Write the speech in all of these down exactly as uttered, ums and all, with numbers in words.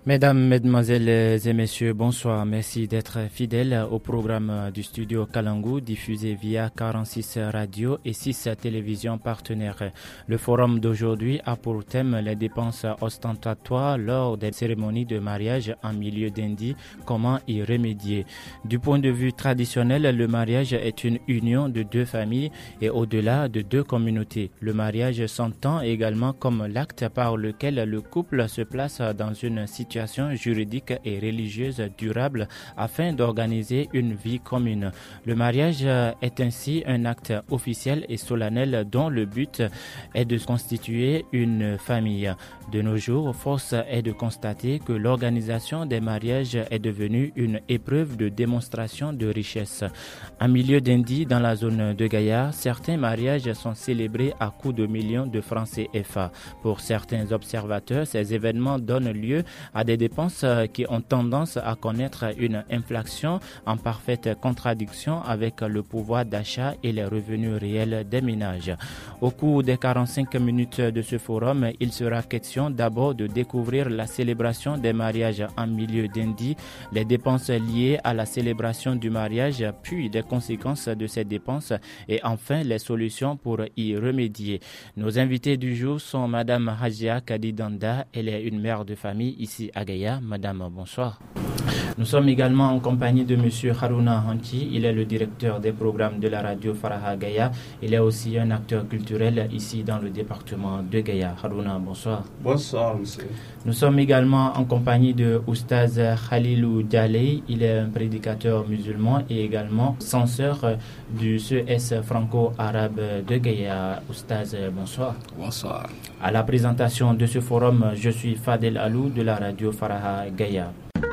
Mesdames, Mesdemoiselles et Messieurs, bonsoir. Merci d'être fidèles au programme du studio Kalangu diffusé via quarante-six radios et six télévisions partenaires. Le forum d'aujourd'hui a pour thème les dépenses ostentatoires lors des cérémonies de mariage en milieu d'Indie. Comment y remédier? Du point de vue traditionnel, le mariage est une union de deux familles et au-delà de deux communautés. Le mariage s'entend également comme l'acte par lequel le couple se place dans une situation juridique et religieuse durable afin d'organiser une vie commune. Le mariage est ainsi un acte officiel et solennel dont le but est de constituer une famille. De nos jours, force est de constater que l'organisation des mariages est devenue une épreuve de démonstration de richesse. En milieu d'Indie, dans la zone de Gaïa, certains mariages sont célébrés à coups de millions de francs C F A. Pour certains observateurs, ces événements donnent lieu à des dépenses qui ont tendance à connaître une inflation en parfaite contradiction avec le pouvoir d'achat et les revenus réels des ménages. Au cours des quarante-cinq minutes de ce forum, il sera question d'abord de découvrir la célébration des mariages en milieu d'Indie, les dépenses liées à la célébration du mariage, puis les conséquences de ces dépenses et enfin les solutions pour y remédier. Nos invités du jour sont Madame Hajia Kadidanda, elle est une mère de famille ici à Gaïa. Madame, bonsoir. Nous sommes également en compagnie de Monsieur Haruna Hanchi, il est le directeur des programmes de la radio Faraha Gaïa. Il est aussi un acteur culturel ici dans le département de Gaïa. Haruna, bonsoir. Bonsoir, monsieur. Nous sommes également en compagnie de Oustaz Khalilou Djalei, il est un prédicateur musulman et également censeur du C E S franco-arabe de Gaïa. Oustaz, bonsoir. Bonsoir. À la présentation de ce forum, je suis Fadel Alou de la radio Faraha Gaïa.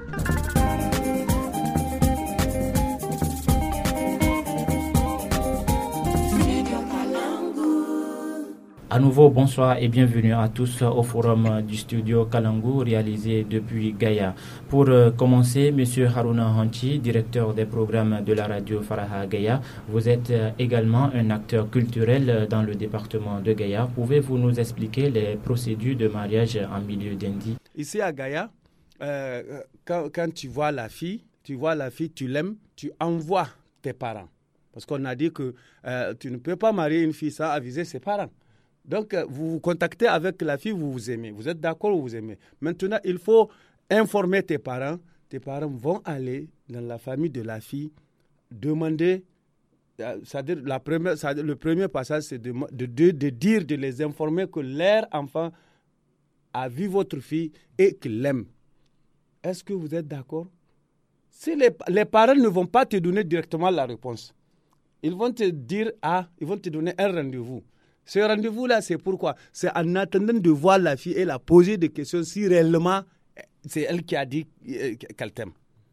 À nouveau, bonsoir et bienvenue à tous au forum du studio Kalangu réalisé depuis Gaïa. Pour euh, commencer, Monsieur Haruna Hanchi, directeur des programmes de la radio Faraha Gaïa, vous êtes euh, également un acteur culturel dans le département de Gaïa. Pouvez-vous nous expliquer les procédures de mariage en milieu d'Indie? Ici à Gaïa, euh, quand, quand tu vois la fille, tu vois la fille, tu l'aimes, tu envoies tes parents. Parce qu'on a dit que euh, tu ne peux pas marier une fille sans aviser ses parents. Donc, vous vous contactez avec la fille, vous vous aimez. Vous êtes d'accord ou vous aimez. Maintenant, il faut informer tes parents. Tes parents vont aller dans la famille de la fille, demander, c'est-à-dire la première, c'est-à-dire le premier passage, c'est de, de, de, de dire, de les informer que leur enfant a vu votre fille et qu'il l'aime. Est-ce que vous êtes d'accord? Si les, les parents ne vont pas te donner directement la réponse, ils vont te dire, ah, ils vont te donner un rendez-vous. Ce rendez-vous-là, c'est pourquoi? C'est en attendant de voir la fille et la poser des questions si réellement c'est elle qui a dit qu'elle t'aime.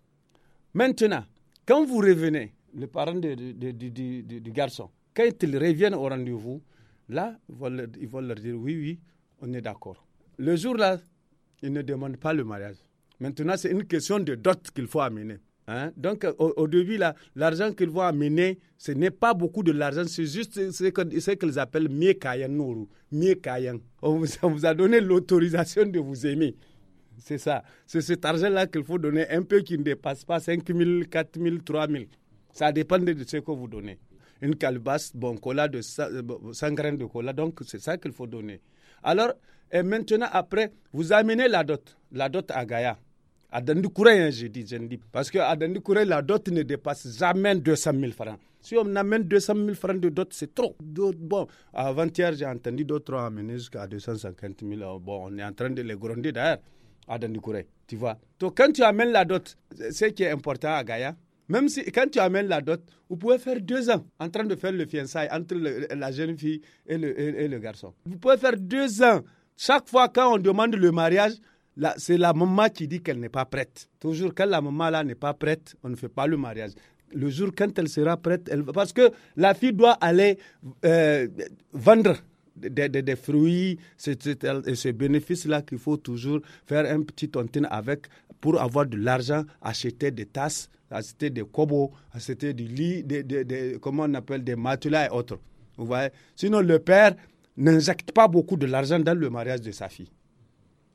Maintenant, quand vous revenez, les parents de, de, de, de, de, du garçon, quand ils reviennent au rendez-vous, là, ils vont, leur, ils vont leur dire oui, oui, on est d'accord. Le jour-là, ils ne demandent pas le mariage. Maintenant, c'est une question de dot qu'il faut amener. Hein? Donc, au, au début, là, l'argent qu'ils vont amener, ce n'est pas beaucoup de l'argent, c'est juste ce, que, ce qu'ils appellent miekayan nourou, miekayan. On vous, on vous a donné l'autorisation de vous aimer. C'est ça. C'est cet argent-là qu'il faut donner, un peu qui ne dépasse pas cinq mille, quatre mille, trois mille. Ça dépend de ce que vous donnez. Une calebasse, bon, cola de cent graines de cola, donc c'est ça qu'il faut donner. Alors, et maintenant, après, vous amenez la dot, la dot à Gaïa. À Dandikouré, je dis, je dis, parce qu'à Dandikouré, la dot ne dépasse jamais deux cent mille francs. Si on amène deux cent mille francs de dot, c'est trop. Bon, avant-hier, j'ai entendu d'autres amener jusqu'à deux cent cinquante mille. Bon, on est en train de les gronder d'ailleurs à Dandikouré, tu vois. Donc, quand tu amènes la dot, ce qui est important à Gaïa, même si quand tu amènes la dot, vous pouvez faire deux ans en train de faire le fiançailles entre le, la jeune fille et le, et, et le garçon. Vous pouvez faire deux ans. Chaque fois quand on demande le mariage, là, c'est la maman qui dit qu'elle n'est pas prête. Toujours quand la maman là n'est pas prête, on ne fait pas le mariage. Le jour quand elle sera prête, elle... parce que la fille doit aller euh, vendre des, des, des fruits, c'est, c'est, c'est ce bénéfice-là qu'il faut toujours faire un petit tontine avec pour avoir de l'argent, acheter des tasses, acheter des kobos, acheter du lit, des, des, des, comment on appelle, des matelas et autres. Vous voyez? Sinon, le père n'injecte pas beaucoup de l'argent dans le mariage de sa fille.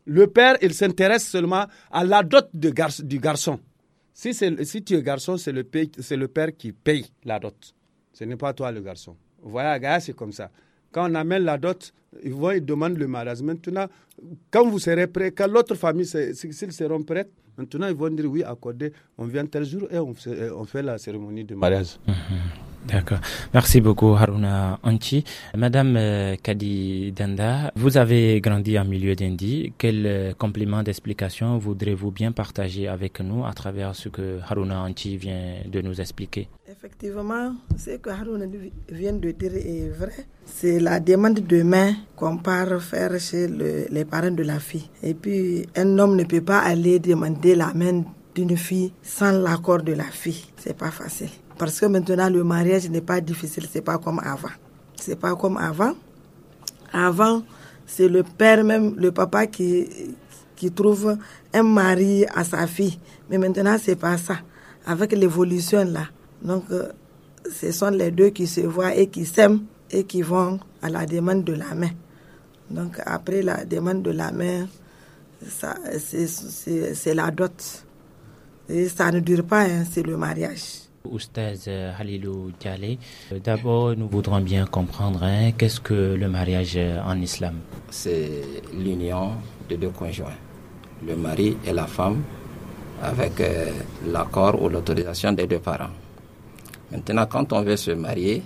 Le père, il s'intéresse seulement à la dot de gar- du garçon. Si, c'est, si tu es garçon, c'est le, paye, c'est le père qui paye la dot. Ce n'est pas toi le garçon. Vous voyez, à Gaïa, c'est comme ça. Quand on amène la dot, ils vont, ils demandent le mariage. Maintenant, quand vous serez prêts, quand l'autre famille, s'ils seront prêts, maintenant ils vont dire oui, accordé, on vient tel jour et on, on fait la cérémonie de mariage. Mmh. D'accord. Merci beaucoup, Haruna Anchi. Madame euh, Kadi Danda, vous avez grandi en milieu d'Indi. Quel euh, complément d'explication voudrez-vous bien partager avec nous à travers ce que Haruna Anchi vient de nous expliquer? Effectivement, ce que Haruna vient de dire est vrai. C'est la demande de main qu'on part faire chez le, les parents de la fille. Et puis, un homme ne peut pas aller demander la main d'une fille sans l'accord de la fille. C'est pas facile. Parce que maintenant, le mariage n'est pas difficile, c'est pas comme avant. C'est pas comme avant. Avant, c'est le père même, le papa qui, qui trouve un mari à sa fille. Mais maintenant, c'est pas ça. Avec l'évolution là, donc, euh, ce sont les deux qui se voient et qui s'aiment et qui vont à la demande de la main. Donc, après la demande de la main, ça, c'est, c'est, c'est la dot. Et ça ne dure pas, hein, c'est le mariage. Oustaz Halilou Dialé, d'abord nous voudrons bien comprendre hein, qu'est-ce que le mariage en islam. C'est l'union de deux conjoints, le mari et la femme, avec euh, l'accord ou l'autorisation des deux parents. Maintenant, quand on veut se marier,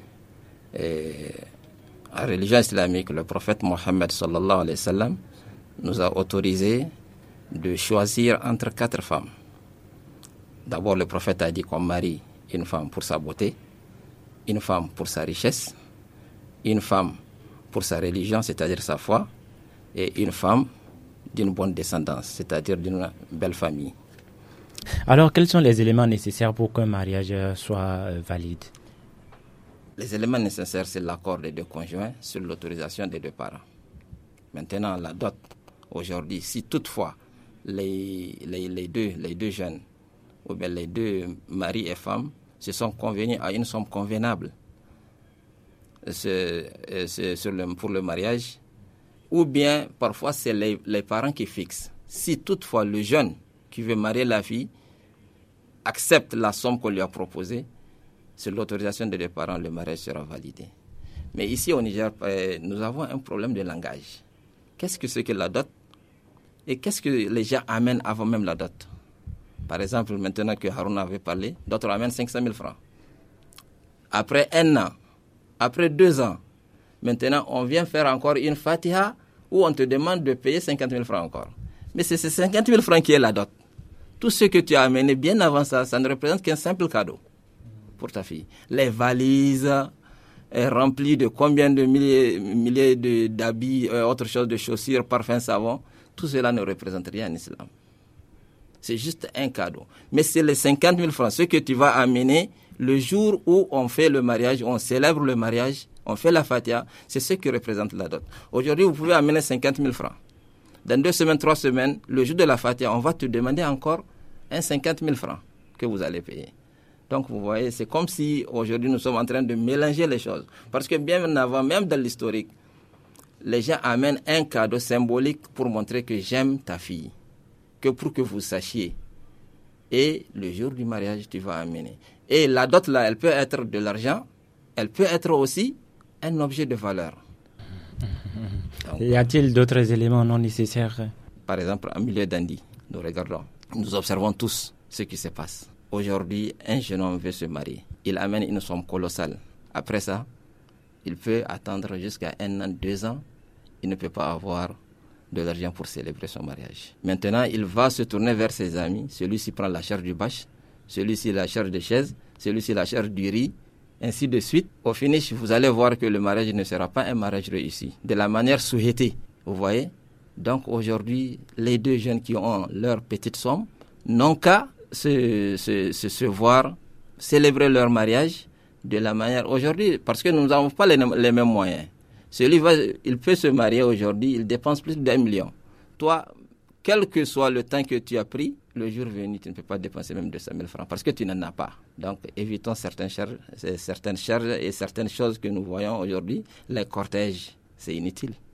et, en religion islamique, le prophète Mohammed sallallahu alayhi wa sallam nous a autorisé de choisir entre quatre femmes. D'abord, le prophète a dit qu'on marie une femme pour sa beauté, une femme pour sa richesse, une femme pour sa religion, c'est-à-dire sa foi, et une femme d'une bonne descendance, c'est-à-dire d'une belle famille. Alors, quels sont les éléments nécessaires pour qu'un mariage soit valide? Les éléments nécessaires, c'est l'accord des deux conjoints sur l'autorisation des deux parents. Maintenant, la dot, aujourd'hui, si toutefois les, les, les, deux, les deux jeunes ou bien les deux maris et femmes se sont convenus à une somme convenable c'est, c'est sur le, pour le mariage, ou bien parfois c'est les, les parents qui fixent. Si toutefois le jeune qui veut marier la fille accepte la somme qu'on lui a proposée, sur l'autorisation des deux parents, le mariage sera validé. Mais ici au Niger, nous avons un problème de langage. Qu'est-ce que c'est que la dot et qu'est-ce que les gens amènent avant même la dot? Par exemple, maintenant que Haruna avait parlé, d'autres amènent cinq cent mille francs. Après un an, après deux ans, maintenant on vient faire encore une fatiha où on te demande de payer cinquante mille francs encore. Mais c'est ces cinquante mille francs qui est la dot. Tout ce que tu as amené bien avant ça, ça ne représente qu'un simple cadeau pour ta fille. Les valises euh, remplies de combien de milliers, milliers de, d'habits, euh, autre chose, de chaussures, parfums, savons, tout cela ne représente rien en islam. C'est juste un cadeau. Mais c'est les cinquante mille francs, ce que tu vas amener le jour où on fait le mariage, on célèbre le mariage, on fait la fatiha, c'est ce qui représente la dot. Aujourd'hui, vous pouvez amener cinquante mille francs. Dans deux semaines, trois semaines, le jour de la fatiha, on va te demander encore un cinquante mille francs que vous allez payer. Donc, vous voyez, c'est comme si aujourd'hui nous sommes en train de mélanger les choses. Parce que bien avant, même dans l'historique, les gens amènent un cadeau symbolique pour montrer que j'aime ta fille. Que pour que vous sachiez. Et le jour du mariage, tu vas amener. Et la dot là, elle peut être de l'argent, elle peut être aussi un objet de valeur. Donc, y a-t-il d'autres éléments non nécessaires? Par exemple, en milieu d'Indi, nous regardons, nous observons tous ce qui se passe. Aujourd'hui, un jeune homme veut se marier. Il amène une somme colossale. Après ça, il peut attendre jusqu'à un an, deux ans. Il ne peut pas avoir de l'argent pour célébrer son mariage. Maintenant, il va se tourner vers ses amis. Celui-ci prend la charge du bâche, celui-ci la charge des chaises, celui-ci la charge du riz, ainsi de suite. Au finish, vous allez voir que le mariage ne sera pas un mariage réussi, de la manière souhaitée. Vous voyez? Donc aujourd'hui, les deux jeunes qui ont leur petite somme n'ont qu'à se, se, se, se voir célébrer leur mariage de la manière aujourd'hui, parce que nous n'avons pas les, les mêmes moyens. Celui va, il peut se marier aujourd'hui, il dépense plus d'un million. Toi, quel que soit le temps que tu as pris, le jour venu, tu ne peux pas dépenser même deux cent mille francs parce que tu n'en as pas. Donc, évitons certaines charges, certaines charges et certaines choses que nous voyons aujourd'hui. Les cortèges, c'est inutile.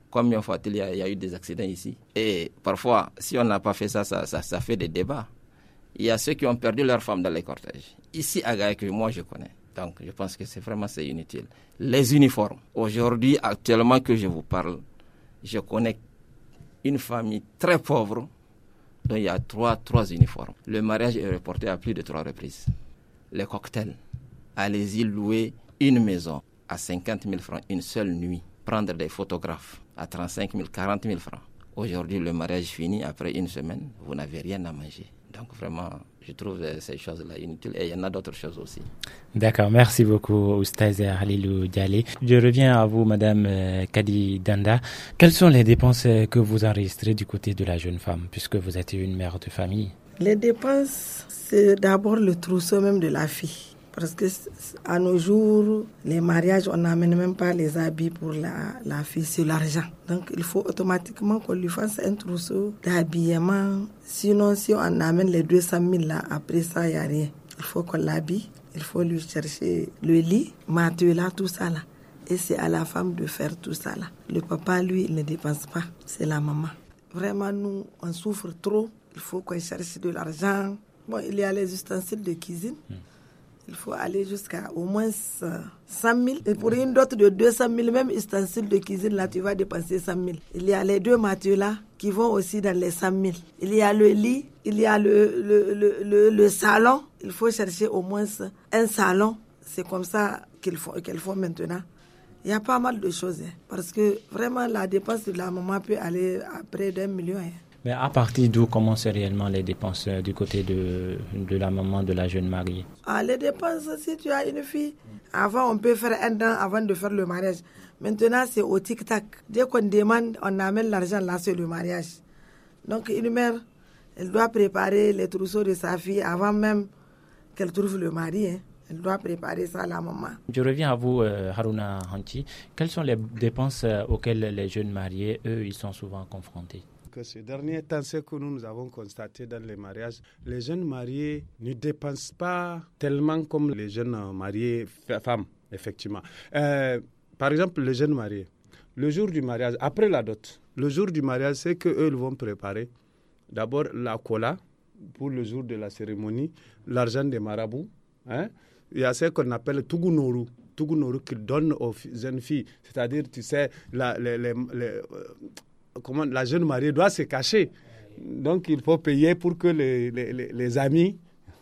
Combien de fois il y, a, il y a eu des accidents ici? Et parfois, si on n'a pas fait ça ça, ça, ça fait des débats. Il y a ceux qui ont perdu leur femme dans les cortèges. Ici, à Gaïa, que moi, je connais. Donc, je pense que c'est vraiment c'est inutile. Les uniformes. Aujourd'hui, actuellement que je vous parle, je connais une famille très pauvre dont il y a trois, trois uniformes. Le mariage est reporté à plus de trois reprises. Les cocktails. Allez-y louer une maison à cinquante mille francs une seule nuit. Prendre des photographes à trente-cinq mille, quarante mille francs. Aujourd'hui, le mariage finit. Après une semaine, vous n'avez rien à manger. Donc vraiment, je trouve ces choses-là inutiles et il y en a d'autres choses aussi. D'accord, merci beaucoup Oustaz Halilou Dialé. Je reviens à vous, Madame Kadi Danda. Quelles sont les dépenses que vous enregistrez du côté de la jeune femme, puisque vous êtes une mère de famille? Les dépenses, c'est d'abord le trousseau même de la fille. Parce que à nos jours, les mariages, on n'amène même pas les habits pour la, la fille, c'est l'argent. Donc il faut automatiquement qu'on lui fasse un trousseau d'habillement. Sinon, si on amène les deux cent mille là, après ça, il n'y a rien. Il faut qu'on l'habille, il faut lui chercher le lit, matelas, tout ça là. Et c'est à la femme de faire tout ça là. Le papa, lui, il ne dépense pas, c'est la maman. Vraiment, nous, on souffre trop. Il faut qu'on cherche de l'argent. Bon, il y a les ustensiles de cuisine. Mmh. Il faut aller jusqu'à au moins cent mille. Et pour une dot de deux cent mille, même ustensile de cuisine, là, tu vas dépenser cent mille. Il y a les deux matelas qui vont aussi dans les cent mille. Il y a le lit, il y a le, le, le, le, le salon. Il faut chercher au moins un salon. C'est comme ça qu'il faut, qu'il faut maintenant. Il y a pas mal de choses. Hein, parce que vraiment, la dépense de la maman peut aller à près d'un million. Hein. Mais à partir d'où commencent réellement les dépenses du côté de, de la maman de la jeune mariée? Ah, les dépenses, si tu as une fille, avant on peut faire un an avant de faire le mariage. Maintenant, c'est au tic-tac. Dès qu'on demande, on amène l'argent, là, c'est le mariage. Donc, une mère, elle doit préparer les trousseaux de sa fille avant même qu'elle trouve le mari. Hein. Elle doit préparer ça à la maman. Je reviens à vous, euh, Haruna Hanti. Quelles sont les dépenses euh, auxquelles les jeunes mariés, eux, ils sont souvent confrontés? Que ces derniers temps, ce que nous, nous avons constaté dans les mariages, les jeunes mariés ne dépensent pas tellement comme les jeunes mariés femmes, effectivement. Euh, par exemple, les jeunes mariés, le jour du mariage, après la dot, le jour du mariage, c'est qu'eux, ils vont préparer d'abord la cola pour le jour de la cérémonie, l'argent des marabouts. Hein? Il y a ce qu'on appelle Tugunoru. Tugunoru qu'ils donnent aux jeunes filles. C'est-à-dire, tu sais, la, les... les, les euh, comment la jeune mariée doit se cacher. Donc, il faut payer pour que les, les, les amis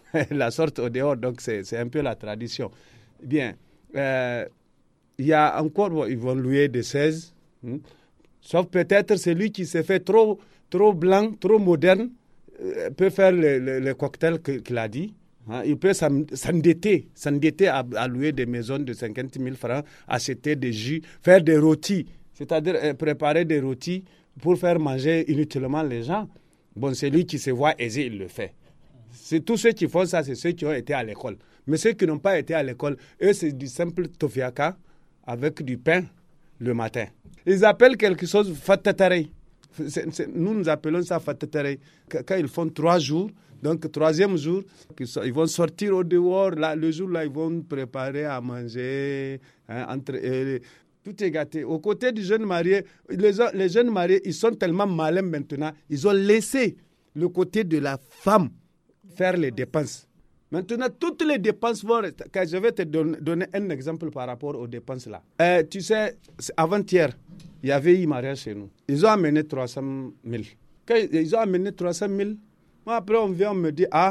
la sortent au dehors. Donc, c'est, c'est un peu la tradition. Bien. Euh, il y a encore, bon, ils vont louer des seize. Hein, sauf peut-être celui qui s'est fait trop, trop blanc, trop moderne, euh, peut faire le, le, le cocktail que, qu'il a dit. Hein, il peut s'endetter, s'endetter à, à louer des maisons de cinquante mille francs, acheter des jus, faire des rôtis. C'est-à-dire euh, préparer des rôtis pour faire manger inutilement les gens. Bon, celui qui se voit aisé, il le fait. C'est tous ceux qui font ça, c'est ceux qui ont été à l'école. Mais ceux qui n'ont pas été à l'école, eux, c'est du simple tofiaka avec du pain le matin. Ils appellent quelque chose fatatare. C'est, c'est, nous, nous appelons ça fatatare. Quand ils font trois jours, donc troisième jour, ils vont sortir au dehors. Là, le jour-là, ils vont préparer à manger hein, entre eux. Tout est gâté. Aux côtés du jeune marié, les, les jeunes mariés, ils sont tellement malins maintenant, ils ont laissé le côté de la femme faire les dépenses. Maintenant, toutes les dépenses vont rester. Je vais te donner un exemple par rapport aux dépenses là. Euh, tu sais, avant-hier, il y avait eu mariage chez nous. Ils ont amené trois cent mille. Quand ils ont amené trois cent mille, moi après on vient, on me dit, ah,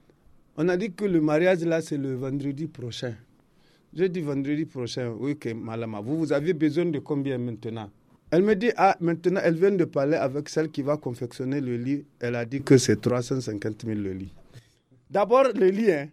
on a dit que le mariage là, c'est le vendredi prochain. Je dis vendredi prochain, oui, que Malama, vous, vous avez besoin de combien maintenant? Elle me dit, ah, maintenant, elle vient de parler avec celle qui va confectionner le lit. Elle a dit que c'est trois cent cinquante mille le lit. D'abord, le lit, hein.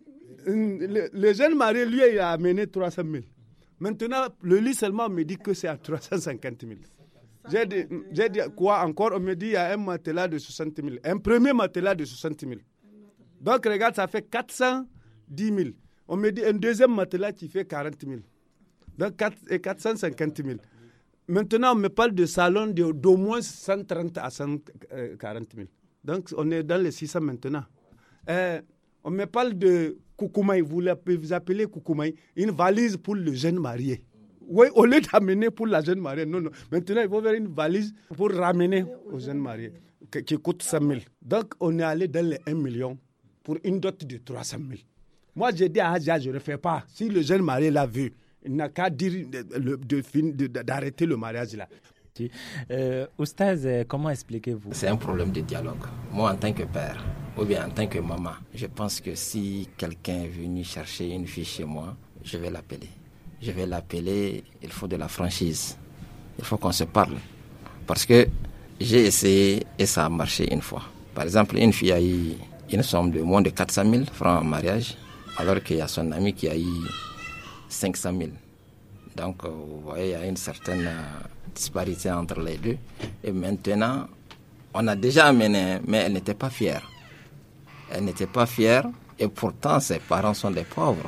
Le, le jeune marié, lui, il a amené trois cent mille. Maintenant, le lit seulement me dit que c'est à trois cent cinquante mille. J'ai dit, j'ai dit, quoi encore? On me dit, il y a un matelas de soixante mille. Un premier matelas de soixante mille. Donc, regarde, ça fait quatre cent dix mille. On me dit un deuxième matelas qui fait quarante mille. Donc quatre cent cinquante mille. Maintenant, on me parle de salon de, d'au moins cent trente à cent quarante mille. Donc on est dans les six cents maintenant. Euh, on me parle de Koukoumai, vous, vous appelez Koukoumai, une valise pour le jeune marié. Oui, au lieu d'amener pour la jeune mariée, non, non. Maintenant, il faut faire une valise pour ramener aux jeunes mariés, qui, qui coûte cent mille. Donc, on est allé dans les un million pour une dot de trois cent mille. Moi, j'ai dit à Hadja, je ne le fais pas. Si le jeune marié l'a vu, il n'a qu'à dire de, de, de, de, d'arrêter le mariage là. Euh, Oustaz, comment expliquez-vous? C'est un problème de dialogue. Moi, en tant que père, ou bien en tant que maman, je pense que si quelqu'un est venu chercher une fille chez moi, je vais l'appeler. Je vais l'appeler, il faut de la franchise. Il faut qu'on se parle. Parce que j'ai essayé et ça a marché une fois. Par exemple, une fille a eu une somme de moins de quatre cent mille francs en mariage, alors qu'il y a son ami qui a eu cinq cent mille. Donc, vous voyez, il y a une certaine disparité entre les deux. Et maintenant, on a déjà amené, mais elle n'était pas fière. Elle n'était pas fière et pourtant, ses parents sont des pauvres.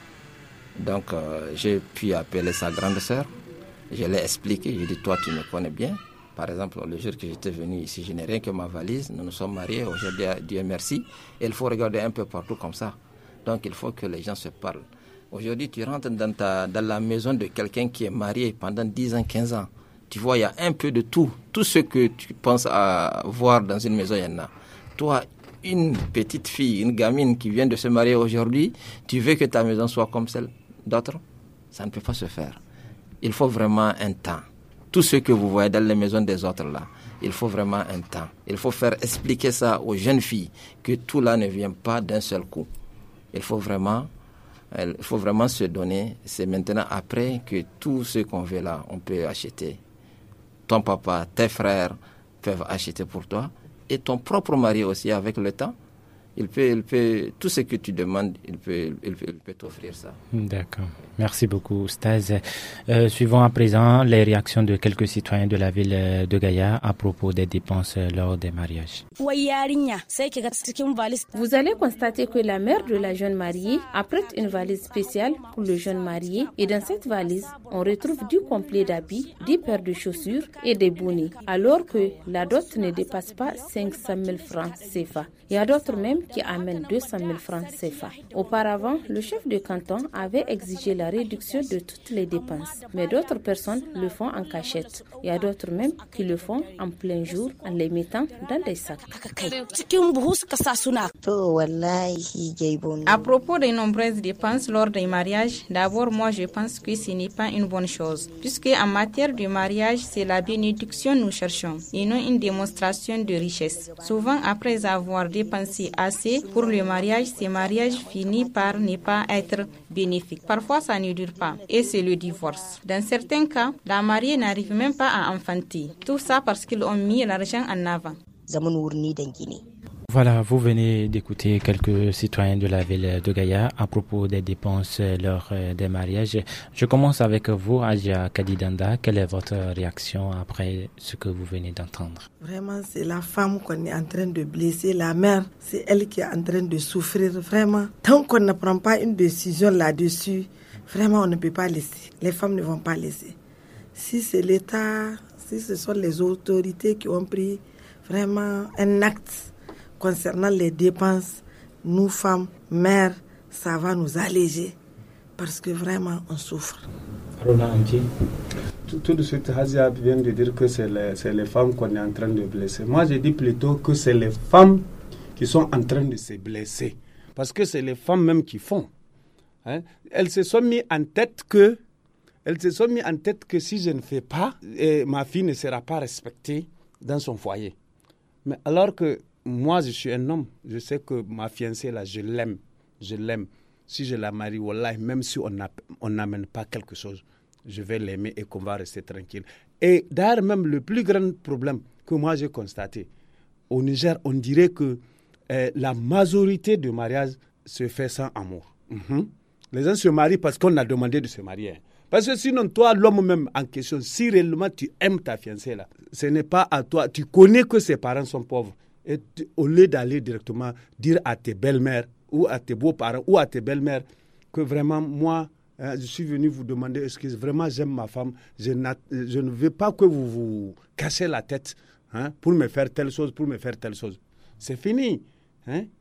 Donc, euh, j'ai pu appeler sa grande sœur. Je l'ai expliqué. Je lui ai dit, toi, tu me connais bien. Par exemple, le jour que j'étais venu ici, je n'ai rien que ma valise. Nous nous sommes mariés. Aujourd'hui, Dieu merci. Et il faut regarder un peu partout comme ça. Donc, il faut que les gens se parlent. Aujourd'hui, tu rentres dans, ta, dans la maison de quelqu'un qui est marié pendant dix ans, quinze ans. Tu vois, il y a un peu de tout. Tout ce que tu penses à voir dans une maison, il y en a. Toi, une petite fille, une gamine qui vient de se marier aujourd'hui, tu veux que ta maison soit comme celle d'autres? Ça ne peut pas se faire. Il faut vraiment un temps. Tout ce que vous voyez dans les maisons des autres là, il faut vraiment un temps. Il faut faire expliquer ça aux jeunes filles, que tout là ne vient pas d'un seul coup. Il faut vraiment... Il faut vraiment se donner. C'est maintenant après que tout ce qu'on veut là, on peut acheter. Ton papa, tes frères peuvent acheter pour toi. Et ton propre mari aussi, avec le temps, il peut, il peut, tout ce que tu demandes, il peut, il peut, il peut t'offrir ça. D'accord. Merci beaucoup, Staz. Euh, suivons à présent les réactions de quelques citoyens de la ville de Gaïa à propos des dépenses lors des mariages. Vous allez constater que la mère de la jeune mariée apprête une valise spéciale pour le jeune marié et dans cette valise, on retrouve du complet d'habits, dix paires de chaussures et des bonnets, alors que la dot ne dépasse pas cinq cent mille francs C F A. Il y a d'autres même qui amènent deux cent mille francs C F A. Auparavant, le chef de canton avait exigé la réduction de toutes les dépenses, mais d'autres personnes le font en cachette. Il y a d'autres même qui le font en plein jour en les mettant dans des sacs. À propos des nombreuses dépenses lors des mariages, d'abord moi je pense que ce n'est pas une bonne chose, puisque en matière de mariage, c'est la bénédiction nous cherchons et non une démonstration de richesse. Souvent, après avoir dépensé assez pour le mariage, ce mariage finit par ne pas être bénéfique. Parfois, ça ne dure pas et c'est le divorce. Dans certains cas, la mariée n'arrive même pas à enfanter. Tout ça parce qu'ils ont mis l'argent en avant. Voilà, vous venez d'écouter quelques citoyens de la ville de Gaïa à propos des dépenses lors des mariages. Je commence avec vous, Hadja Kadidanda. Quelle est votre réaction après ce que vous venez d'entendre? Vraiment, c'est la femme qu'on est en train de blesser, la mère, c'est elle qui est en train de souffrir. Vraiment, tant qu'on ne prend pas une décision là-dessus, vraiment, on ne peut pas laisser. Les femmes ne vont pas laisser. Si c'est l'État, si ce sont les autorités qui ont pris vraiment un acte concernant les dépenses, nous femmes, mères, ça va nous alléger parce que vraiment on souffre. Tout, tout de suite, Hazia vient de dire que c'est les, c'est les femmes qu'on est en train de blesser. Moi, je dis plutôt que c'est les femmes qui sont en train de se blesser parce que c'est les femmes même qui font. Hein? Elles se sont mis en tête que, elles se sont mis en tête que si je ne fais pas, et ma fille ne sera pas respectée dans son foyer. Mais alors que moi, je suis un homme. Je sais que ma fiancée, là, je l'aime. Je l'aime. Si je la marie, wallah, même si on n'amène pas quelque chose, je vais l'aimer et qu'on va rester tranquille. Et d'ailleurs, même le plus grand problème que moi j'ai constaté, au Niger, on dirait que euh, la majorité de mariages se fait sans amour. Mm-hmm. Les gens se marient parce qu'on a demandé de se marier. Parce que sinon, toi, l'homme même en question, si réellement tu aimes ta fiancée, là, ce n'est pas à toi. Tu connais que ses parents sont pauvres. Et tu, au lieu d'aller directement dire à tes belles-mères ou à tes beaux-parents ou à tes belles-mères que vraiment, moi, hein, je suis venu vous demander excuse, vraiment j'aime ma femme, je, je ne veux pas que vous vous cassez la tête hein, pour me faire telle chose, pour me faire telle chose. C'est fini. Hein?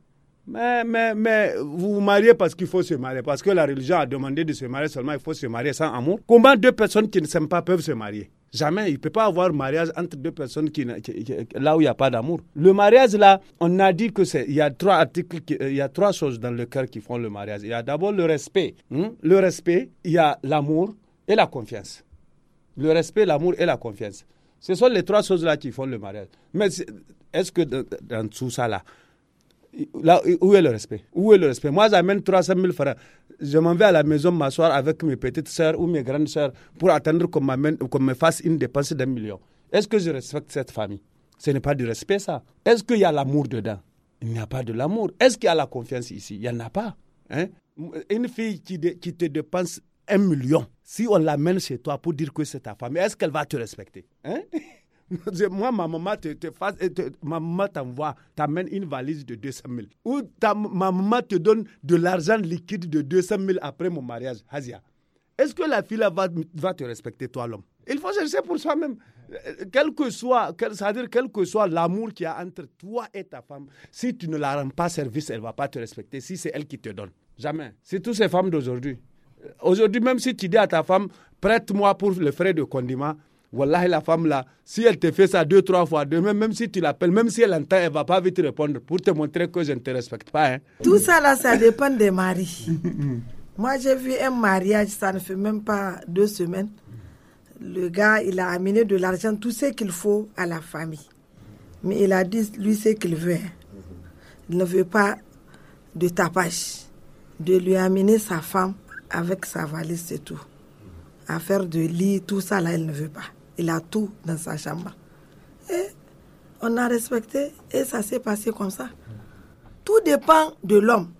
Mais, mais, mais vous vous mariez parce qu'il faut se marier, parce que la religion a demandé de se marier seulement, il faut se marier sans amour. Comment deux personnes qui ne s'aiment pas peuvent se marier? Jamais. Il ne peut pas avoir mariage entre deux personnes qui, qui, qui, là où il n'y a pas d'amour. Le mariage, là, on a dit que c'est, il y a trois articles, qui, il y a trois choses dans le cœur qui font le mariage. Il y a d'abord le respect. Hein? Le respect, il y a l'amour et la confiance. Le respect, l'amour et la confiance. Ce sont les trois choses-là qui font le mariage. Mais est-ce que dans tout ça, là, Là, où est le respect? Où est le respect? Moi, j'amène trois cent mille francs. Je m'en vais à la maison m'asseoir avec mes petites sœurs ou mes grandes sœurs pour attendre qu'on, m'amène, qu'on me fasse une dépense d'un million. Est-ce que je respecte cette famille? Ce n'est pas du respect, ça. Est-ce qu'il y a l'amour dedans? Il n'y a pas de l'amour. Est-ce qu'il y a la confiance ici? Il n'y en a pas. Hein? Une fille qui, de, qui te dépense un million, si on l'amène chez toi pour dire que c'est ta famille, est-ce qu'elle va te respecter? Hein? Moi, ma maman, te, te fasse, te, ma maman t'envoie, t'amène une valise de deux cent mille. Ou ta, ma maman te donne de l'argent liquide de deux cent mille après mon mariage. Hazia, est-ce que la fille là va, va te respecter, toi, l'homme? Il faut chercher pour soi-même. Quel que soit, quel, c'est-à-dire quel que soit l'amour qu'il y a entre toi et ta femme, si tu ne la rends pas service, elle ne va pas te respecter. Si c'est elle qui te donne. Jamais. C'est toutes ces femmes d'aujourd'hui. Aujourd'hui, même si tu dis à ta femme, prête-moi pour le frais de condiment, Wallahi, la femme là, si elle te fait ça deux, trois fois, demain, même si tu l'appelles, même si elle entend, elle ne va pas vite répondre pour te montrer que je ne te respecte pas. Hein. Tout ça là, ça dépend des maris. Moi, j'ai vu un mariage, ça ne fait même pas deux semaines. Le gars, il a amené de l'argent, tout ce qu'il faut à la famille. Mais il a dit, lui, ce qu'il veut. Il ne veut pas de tapage. De lui amener sa femme avec sa valise, c'est tout. Affaire de lit, tout ça là, il ne veut pas. Il a tout dans sa chambre. Et on a respecté et ça s'est passé comme ça. Tout dépend de l'homme.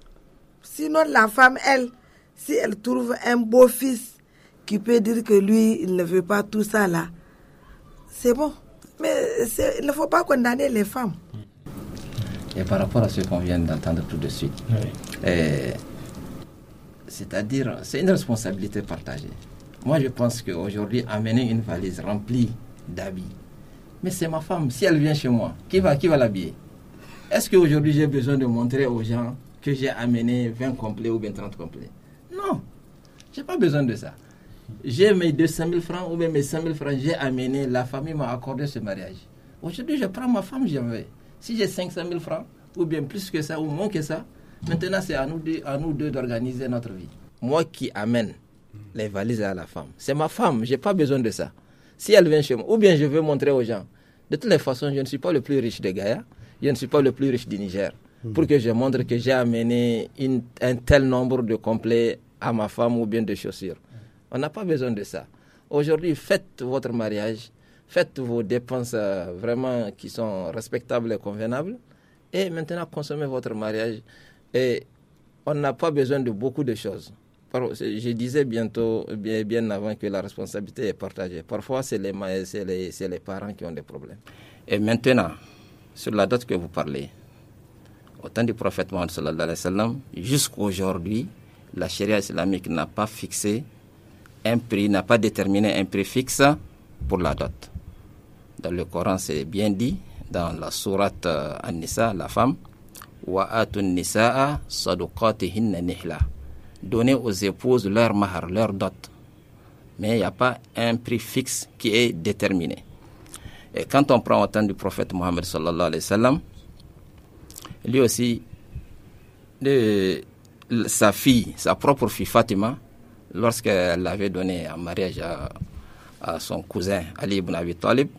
Sinon, la femme, elle, si elle trouve un beau fils qui peut dire que lui, il ne veut pas tout ça là, c'est bon. Mais c'est, il ne faut pas condamner les femmes. Et par rapport à ce qu'on vient d'entendre tout de suite, oui. euh, c'est-à-dire, c'est une responsabilité partagée. Moi, je pense qu'aujourd'hui, amener une valise remplie d'habits, mais c'est ma femme. Si elle vient chez moi, qui va, qui va l'habiller? Est-ce qu'aujourd'hui, j'ai besoin de montrer aux gens que j'ai amené vingt complets ou bien trente complets? Non, je n'ai pas besoin de ça. J'ai mes deux cent mille francs ou bien mes cent mille francs, j'ai amené, la famille m'a accordé ce mariage. Aujourd'hui, je prends ma femme, j'en vais. Si j'ai cinq cent mille francs, ou bien plus que ça, ou moins que ça, maintenant, c'est à nous deux, à nous deux d'organiser notre vie. Moi qui amène les valises à la femme, c'est ma femme, je n'ai pas besoin de ça. Si elle vient chez moi, ou bien je veux montrer aux gens, de toutes les façons, je ne suis pas le plus riche de Gaïa, je ne suis pas le plus riche du Niger, mmh. pour que je montre que j'ai amené une, un tel nombre de complets à ma femme ou bien de chaussures. On n'a pas besoin de ça. Aujourd'hui, faites votre mariage, faites vos dépenses euh, vraiment qui sont respectables et convenables, et maintenant consommez votre mariage. Et on n'a pas besoin de beaucoup de choses. Je disais bientôt, bien, bien avant, que la responsabilité est partagée. Parfois, c'est les, c'est, les, c'est les parents qui ont des problèmes. Et maintenant, sur la dot que vous parlez, au temps du prophète Mohammed sallallahu alayhi wa sallam, jusqu'à aujourd'hui, la charia islamique n'a pas fixé un prix, n'a pas déterminé un prix fixe pour la dot. Dans le Coran, c'est bien dit, dans la sourate euh, An-Nisa, la femme, wa atun nisaa sadaqatihinna nihla. Donnez aux épouses leur mahar, leur dot. Mais il n'y a pas un prix fixe qui est déterminé. Et quand on prend au temps du prophète Mohammed sallallahu alayhi wa sallam, lui aussi, de, sa fille, sa propre fille Fatima, lorsqu'elle l'avait donné en mariage à, à son cousin Ali ibn Abi Talib,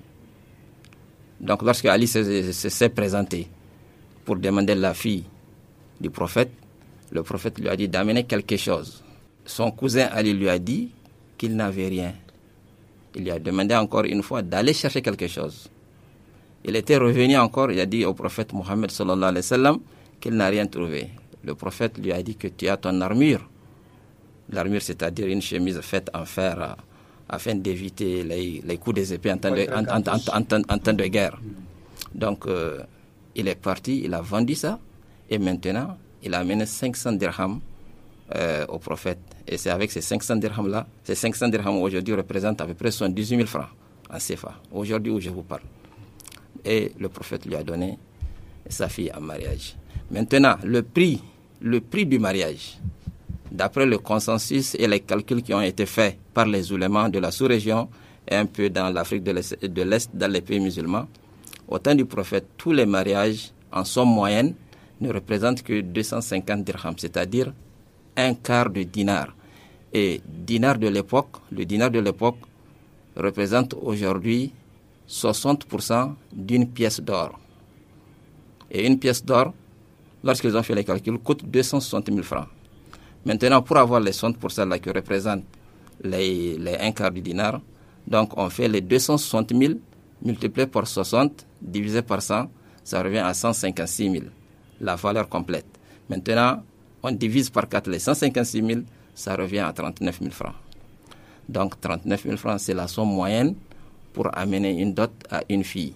donc lorsque Ali s'est, s'est présenté pour demander la fille du prophète, le prophète lui a dit d'amener quelque chose. Son cousin Ali lui a dit qu'il n'avait rien. Il lui a demandé encore une fois d'aller chercher quelque chose. Il était revenu encore, il a dit au prophète Mohammed sallallahu alayhi wa sallam qu'il n'a rien trouvé. Le prophète lui a dit que tu as ton armure. L'armure, c'est-à-dire une chemise faite en fer euh, afin d'éviter les, les coups des épées en temps de, en, en, en, en, en temps de guerre. Donc, euh, il est parti, il a vendu ça, et maintenant, il a amené cinq cents dirhams euh, au prophète. Et c'est avec ces cinq cents dirhams-là, ces cinq cents dirhams aujourd'hui représentent à peu près soixante-dix-huit mille francs en C F A, aujourd'hui où je vous parle. Et le prophète lui a donné sa fille en mariage. Maintenant, le prix, le prix du mariage, d'après le consensus et les calculs qui ont été faits par les oulémas de la sous-région et un peu dans l'Afrique de l'Est, de l'Est, dans les pays musulmans, au temps du prophète, tous les mariages en somme moyenne ne représentent que deux cent cinquante dirhams, c'est-à-dire un quart de dinar. Et dinar de l'époque, le dinar de l'époque représente aujourd'hui soixante pour cent d'une pièce d'or. Et une pièce d'or, lorsqu'ils ont fait les calculs, coûte deux cent soixante mille francs. Maintenant, pour avoir les soixante pour cent là qui représentent les, les un quart du dinar, donc on fait les deux cent soixante mille multiplié par soixante, divisé par cent, ça revient à cent cinquante-six mille, la valeur complète. Maintenant, on divise par quatre les cent cinquante-six mille, ça revient à trente-neuf mille francs. Donc trente-neuf mille francs, c'est la somme moyenne pour amener une dot à une fille.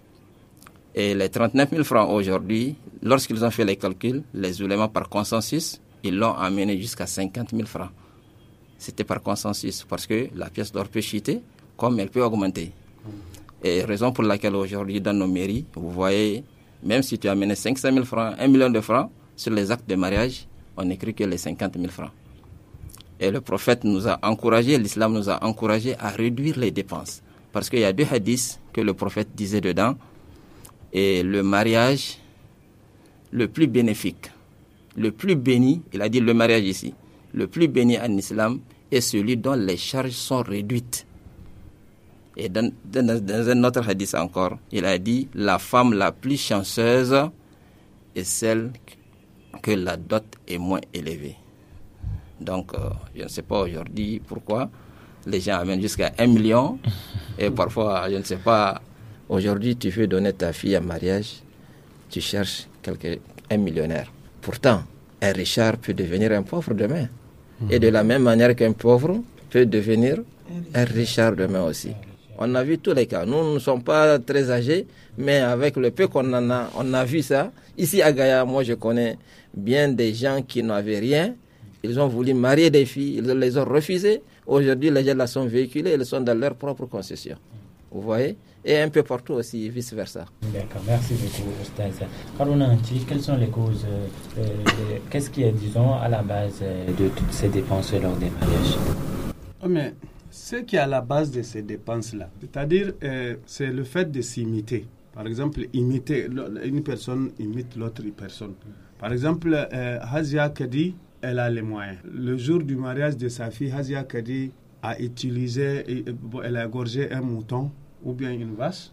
Et les trente-neuf mille francs aujourd'hui, lorsqu'ils ont fait les calculs, les oulémas par consensus, ils l'ont amené jusqu'à cinquante mille francs. C'était par consensus, parce que la pièce d'or peut chuter comme elle peut augmenter. Et raison pour laquelle aujourd'hui, dans nos mairies, vous voyez, même si tu as amené cinq cent mille francs, un million de francs, sur les actes de mariage, on n'écrit que les cinquante mille francs. Et le prophète nous a encouragé, l'islam nous a encouragé à réduire les dépenses. Parce qu'il y a deux hadiths que le prophète disait dedans. Et le mariage, le plus bénéfique, le plus béni, il a dit le mariage ici, le plus béni en islam est celui dont les charges sont réduites. Et dans, dans, dans un autre hadith encore, il a dit la femme la plus chanceuse est celle que la dot est moins élevée. Donc, euh, je ne sais pas aujourd'hui pourquoi les gens amènent jusqu'à un million. Et parfois, je ne sais pas, aujourd'hui, tu veux donner ta fille en mariage, tu cherches quelque, un millionnaire. Pourtant, un richard peut devenir un pauvre demain. Et de la même manière qu'un pauvre peut devenir un richard demain aussi. On a vu tous les cas. Nous ne sommes pas très âgés, mais avec le peu qu'on en a, on a vu ça. Ici à Gaïa, moi je connais bien des gens qui n'avaient rien. Ils ont voulu marier des filles, ils les ont refusées. Aujourd'hui, les gens la sont véhiculés, ils sont dans leur propre concession. Vous voyez? Et un peu partout aussi, vice-versa. D'accord, merci beaucoup, Oustaz. Harouna Anti, quelles sont les causes, euh, de, qu'est-ce qui est, disons, à la base de toutes ces dépenses lors des mariages? Oh, mais ce qui est à la base de ces dépenses-là, c'est-à-dire, euh, c'est le fait de s'imiter. Par exemple, imiter, une personne imite l'autre personne. Par exemple, euh, Hazia Kadi, elle a les moyens. Le jour du mariage de sa fille, Hazia Kadi a utilisé, elle a égorgé un mouton ou bien une vache.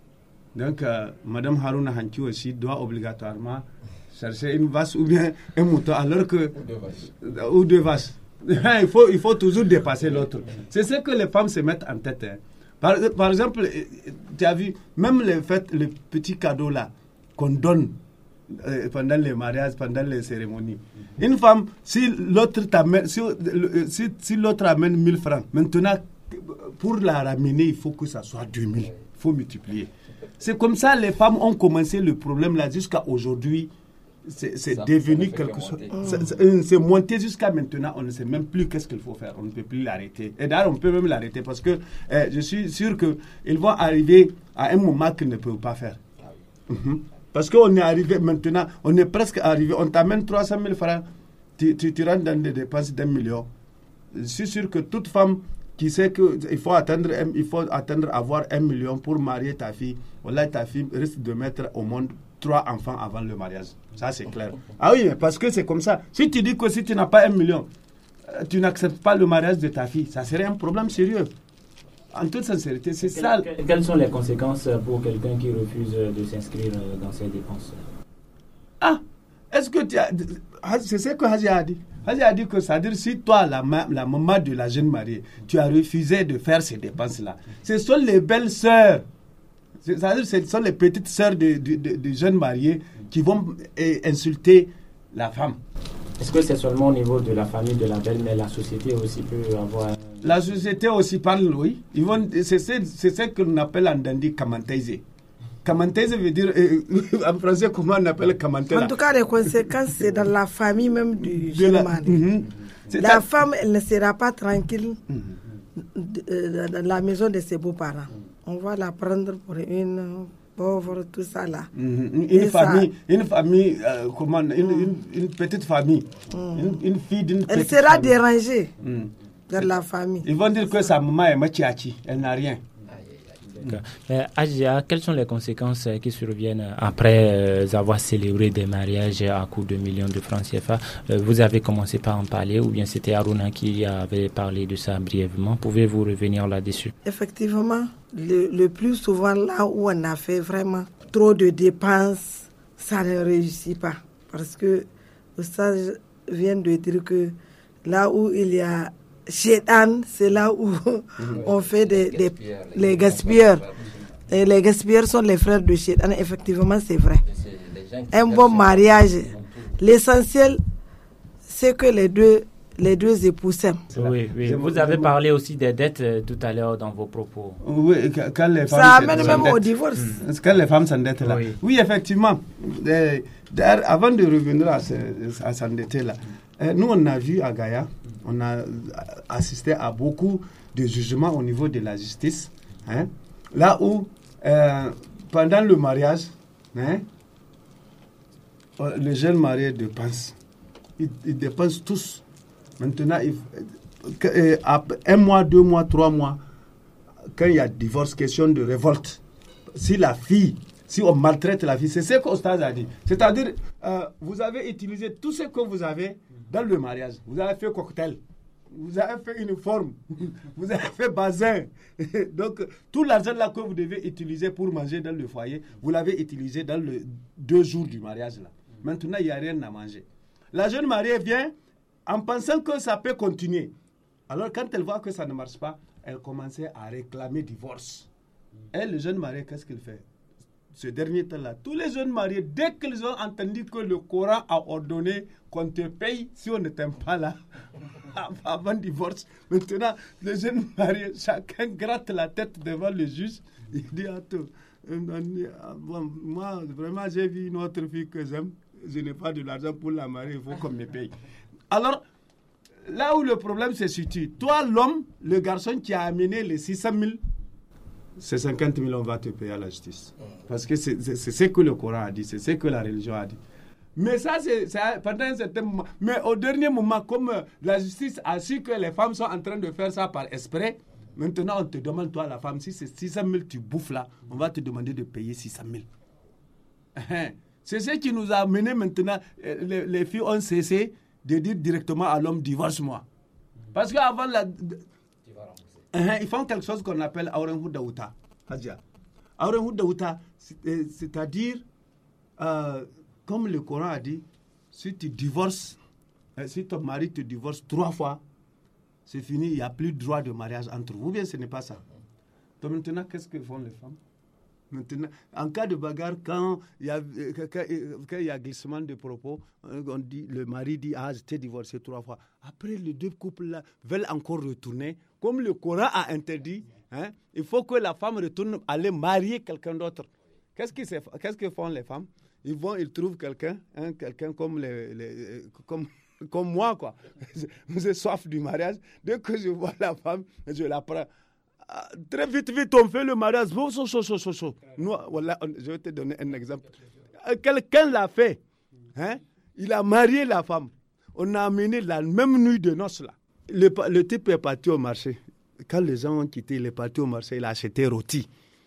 Donc, euh, Madame Harouna Hanki aussi doit obligatoirement chercher une vache ou bien un mouton, alors que... Ou deux vaches. Ou deux vaches. il, faut, il faut toujours dépasser l'autre. C'est ce que les femmes se mettent en tête. Hein. Par, par exemple, tu as vu, même les fêtes, les petits cadeaux là, qu'on donne euh, pendant les mariages, pendant les cérémonies. Une femme, si l'autre t'amène, si, si, si l'autre amène mille francs, maintenant, pour la ramener, il faut que ça soit deux mille. Il faut multiplier. C'est comme ça les femmes ont commencé le problème là jusqu'à aujourd'hui. C'est, c'est ça, devenu ça quelque chose. C'est, c'est, c'est monté jusqu'à maintenant. On ne sait même plus qu'est-ce qu'il faut faire. On ne peut plus l'arrêter. Et d'ailleurs, on peut même l'arrêter parce que euh, je suis sûr qu'ils vont arriver à un moment qu'ils ne peuvent pas faire. Ah oui. mm-hmm. Parce qu'on est arrivé maintenant, on est presque arrivé. On t'amène trois cent mille francs, tu, tu, tu rentres dans des dépenses d'un million. Je suis sûr que toute femme qui sait qu'il faut attendre, il faut attendre avoir un million pour marier ta fille, voilà, ta fille risque de mettre au monde trois enfants avant le mariage. Ça, c'est clair. Ah oui, parce que c'est comme ça. Si tu dis que si tu n'as pas un million, tu n'acceptes pas le mariage de ta fille, ça serait un problème sérieux. En toute sincérité, c'est Quelle, ça. Quelles sont les conséquences pour quelqu'un qui refuse de s'inscrire dans ces dépenses? Ah, est-ce que tu as... C'est ce que Haji a dit. Haji a dit que ça veut dire si toi, la, la maman de la jeune mariée, tu as refusé de faire ces dépenses-là, ce sont les belles sœurs. C'est-à-dire ce sont les petites sœurs de, de, de, de jeunes mariés qui vont eh, insulter la femme. Est-ce que c'est seulement au niveau de la famille de la belle, mais la société aussi peut avoir... La société aussi parle, oui. Ils vont, c'est, c'est, c'est ce qu'on appelle en dandi kamantaise. Kamantaise veut dire, euh, en français, comment on appelle kamantaise? En tout cas, les conséquences, c'est dans la famille même du jeune la, mari. Mm-hmm. La ça. Femme, elle ne sera pas tranquille mm-hmm. de, de, dans la maison de ses beaux-parents. On va la prendre pour une pauvres, tout ça là. Mmh. Une, famille, ça... une famille, euh, comment, une, mmh. une, une petite famille, mmh. une, une fille d'une petite famille. Elle sera famille. dérangée mmh. dans la famille. Ils vont dire que sa maman est machiachi, elle n'a rien. Euh, Adja, quelles sont les conséquences euh, qui surviennent après euh, avoir célébré des mariages à coût de millions de francs C F A? euh, Vous avez commencé par en parler ou bien c'était Aruna qui avait parlé de ça brièvement? Pouvez-vous revenir là-dessus? Effectivement, le, le plus souvent là où on a fait vraiment trop de dépenses, ça ne réussit pas. Parce que ça vient de dire que là où il y a Chétan, c'est là où on fait des, des, les gaspilleurs. Et les gaspilleurs sont les frères de Chétan. Effectivement, c'est vrai. Un bon mariage, l'essentiel, c'est que les deux, les deux époux s'aiment. Oui, oui. Vous avez parlé aussi des dettes euh, tout à l'heure dans vos propos. Oui, quand les femmes ça amène même au divorce. Mmh. Quand les femmes s'endettent là. Oui, oui effectivement. Euh, avant de revenir à, ce, à s'endetter là, euh, nous on a vu à Gaïa, on a assisté à beaucoup de jugements au niveau de la justice. Hein, là où, euh, pendant le mariage, hein, les jeunes mariés dépensent. Ils, ils dépensent tous. Maintenant, il, euh, un mois, deux mois, trois mois, quand il y a divorce, question de révolte, si la fille, si on maltraite la fille, c'est ce qu'Ostaz a dit. C'est-à-dire, euh, vous avez utilisé tout ce que vous avez dans le mariage. Vous avez fait cocktail, vous avez fait uniforme, vous avez fait bazin. Donc, tout l'argent là que vous devez utiliser pour manger dans le foyer, vous l'avez utilisé dans les deux jours du mariage là. Maintenant, il n'y a rien à manger. La jeune mariée vient en pensant que ça peut continuer. Alors, quand elle voit que ça ne marche pas, elle commençait à réclamer divorce. Et le jeune marié, qu'est-ce qu'il fait? Ce dernier temps-là, tous les jeunes mariés, dès qu'ils ont entendu que le Coran a ordonné qu'on te paye si on ne t'aime pas là, avant le divorce, maintenant, les jeunes mariés, chacun gratte la tête devant le juge. Il dit, attends, bon, moi, vraiment, j'ai vu une autre fille que j'aime. Je n'ai pas de l'argent pour la marier, il faut qu'on me paye. Alors, là où le problème se situe, toi, l'homme, le garçon qui a amené les six cent mille, c'est cinquante mille, on va te payer à la justice. Parce que c'est, c'est, c'est ce que le Coran a dit, c'est ce que la religion a dit. Mais ça, c'est, c'est pendant un certain moment. Mais au dernier moment, comme la justice a su que les femmes sont en train de faire ça par esprit, maintenant, on te demande, toi, la femme, si c'est six cent mille, tu bouffes là, on va te demander de payer six cent mille. C'est ce qui nous a amené maintenant, les, les filles ont cessé de dire directement à l'homme, divorce-moi. Parce qu'avant, la, ils font quelque chose qu'on appelle Aurenhou Daouta. Aurenhou Daouta, c'est-à-dire, euh, comme le Coran a dit, si tu divorces, si ton mari te divorce trois fois, c'est fini, il n'y a plus de droit de mariage entre vous. Ou bien ce n'est pas ça. Donc maintenant, qu'est-ce que font les femmes? Maintenant, en cas de bagarre, quand il y a, quand, quand il y a glissement de propos, on dit, le mari dit, ah, je t'ai divorcé trois fois. Après, les deux couples-là veulent encore retourner. Comme le Coran a interdit, hein, il faut que la femme retourne aller marier quelqu'un d'autre. Qu'est-ce, qui qu'est-ce que font les femmes? Ils vont, ils trouvent quelqu'un, hein, quelqu'un comme, les, les, comme, comme moi, quoi. J'ai soif du mariage. Dès que je vois la femme, je la prends. Très vite, vite, on fait le mariage. Nous, voilà, je vais te donner un exemple. Quelqu'un l'a fait. Hein? Il a marié la femme. On a amené la même nuit de noces là. Le, le type est parti au marché. Quand les gens ont quitté, il est parti au marché, il a acheté rôti.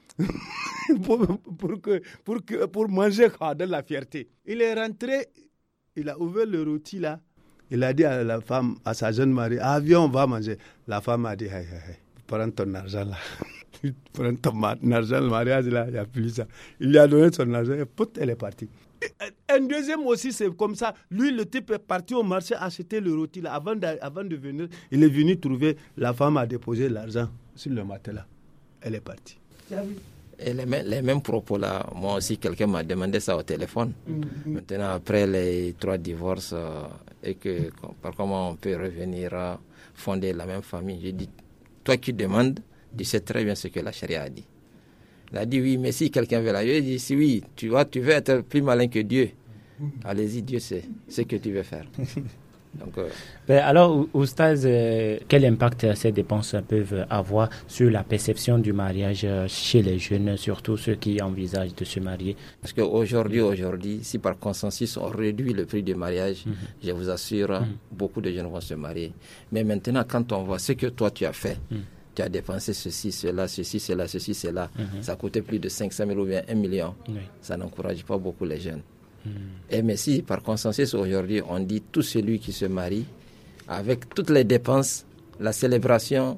pour, pour, que, pour, que, pour manger quoi, de la fierté. Il est rentré, il a ouvert le rôti là. Il a dit à la femme, à sa jeune mariée, ah viens, on va manger. La femme a dit, hey, hey, hey. Prends ton argent là. Prends ton argent, le mariage là, il n'y a plus ça. Il lui a donné son argent et pout, elle est partie. Un deuxième aussi, c'est comme ça. Lui, le type est parti au marché acheter le rôti là. Avant de, avant de venir, il est venu trouver, la femme a déposé l'argent sur le matelas. Elle est partie. Et les, les mêmes propos là, moi aussi, quelqu'un m'a demandé ça au téléphone. Mm-hmm. Maintenant, après les trois divorces, euh, et que par comment on peut revenir à fonder la même famille, j'ai dit, toi qui demandes, tu sais très bien ce que la charia a dit. Elle a dit oui, mais si quelqu'un veut la, j'ai dit si oui, tu vois, tu veux être plus malin que Dieu. Allez-y, Dieu sait ce que tu veux faire. Donc, euh, ben alors, Oustaz, euh, quel impact ces dépenses peuvent avoir sur la perception du mariage chez les jeunes, surtout ceux qui envisagent de se marier? Parce qu'aujourd'hui, aujourd'hui, si par consensus on réduit le prix du mariage, mm-hmm. je vous assure, mm-hmm. beaucoup de jeunes vont se marier. Mais maintenant, quand on voit ce que toi tu as fait, mm-hmm. tu as dépensé ceci, cela, ceci, cela, ceci, cela, mm-hmm. ça coûtait plus de cinq cent mille ou bien un million, oui. ça n'encourage pas beaucoup les jeunes. Mm. Et mais si par consensus aujourd'hui on dit tout celui qui se marie, avec toutes les dépenses, la célébration,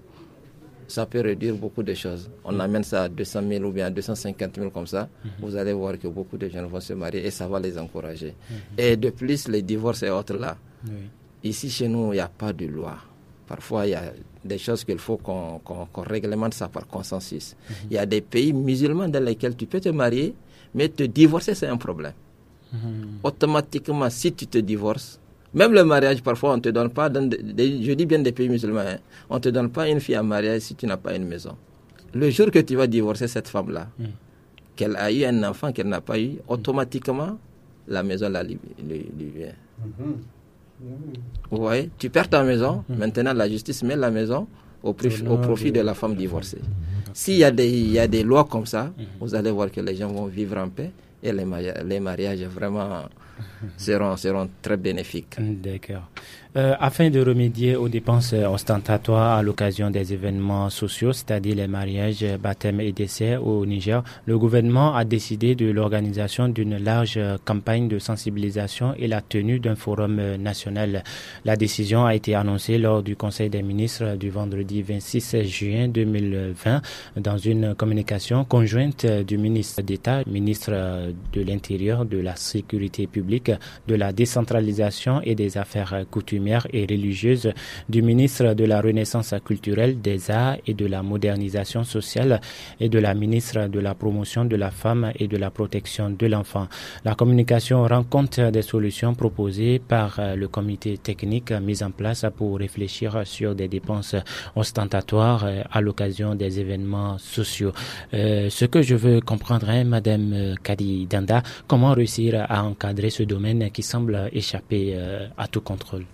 ça peut réduire beaucoup de choses. On mm. amène ça à deux cent mille ou bien à deux cent cinquante mille comme ça, mm-hmm. vous allez voir que beaucoup de jeunes vont se marier et ça va les encourager. Mm-hmm. Et de plus, les divorces et autres là, oui. ici chez nous, il n'y a pas de loi. Parfois, il y a des choses qu'il faut qu'on, qu'on, qu'on réglemente ça par consensus. Mm-hmm. Il y a des pays musulmans dans lesquels tu peux te marier, mais te divorcer, c'est un problème. Mmh. Automatiquement, si tu te divorces, même le mariage, parfois, on ne te donne pas, dans de, de, je dis bien des pays musulmans, hein, on ne te donne pas une fille en mariage si tu n'as pas une maison. Le jour que tu vas divorcer cette femme-là, mmh. qu'elle a eu un enfant qu'elle n'a pas eu, automatiquement, la maison la lui, lui, lui vient. Mmh. Mmh. Vous voyez, tu perds ta maison, mmh. maintenant la justice met la maison au, prif, au profit de la femme divorcée. Mmh. S'il y a des, il y a des lois comme ça, mmh. vous allez voir que les gens vont vivre en paix. Et les mariages, les mariages vraiment seront, seront très bénéfiques. D'accord. Euh, afin de remédier aux dépenses ostentatoires à l'occasion des événements sociaux, c'est-à-dire les mariages, baptêmes et décès au Niger, le gouvernement a décidé de l'organisation d'une large campagne de sensibilisation et la tenue d'un forum national. La décision a été annoncée lors du Conseil des ministres du vendredi vingt-six juin deux mille vingt dans une communication conjointe du ministre d'État, ministre de l'Intérieur, de la Sécurité publique, de la décentralisation et des affaires coutumières et religieuse, du ministre de la Renaissance culturelle, des arts et de la modernisation sociale et de la ministre de la promotion de la femme et de la protection de l'enfant. La communication rend compte des solutions proposées par le comité technique mis en place pour réfléchir sur des dépenses ostentatoires à l'occasion des événements sociaux. Euh, ce que je veux comprendre, hein, Madame Kadi Danda, comment réussir à encadrer ce domaine qui semble échapper euh, à tout contrôle?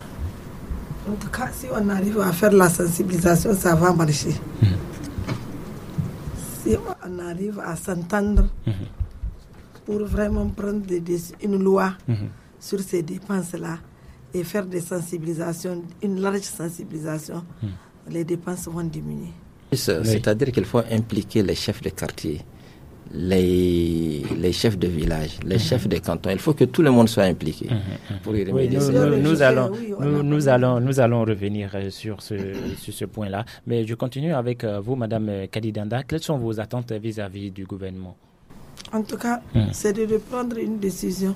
En tout cas, si on arrive à faire la sensibilisation, ça va marcher. Mmh. Si on arrive à s'entendre mmh. pour vraiment prendre des, des, une loi mmh. sur ces dépenses-là et faire des sensibilisations, une large sensibilisation, mmh. les dépenses vont diminuer. C'est-à-dire oui. qu'il faut impliquer les chefs de quartier, les, les chefs de village, les mmh. chefs de canton. Il faut que tout le monde soit impliqué mmh. pour y remédier. Oui, nous, nous, nous, allons, oui, nous, nous, allons, nous allons revenir sur ce, sur ce point-là. Mais je continue avec vous, Madame Kadi Danda. Quelles sont vos attentes vis-à-vis du gouvernement? En tout cas, mmh. c'est de prendre une décision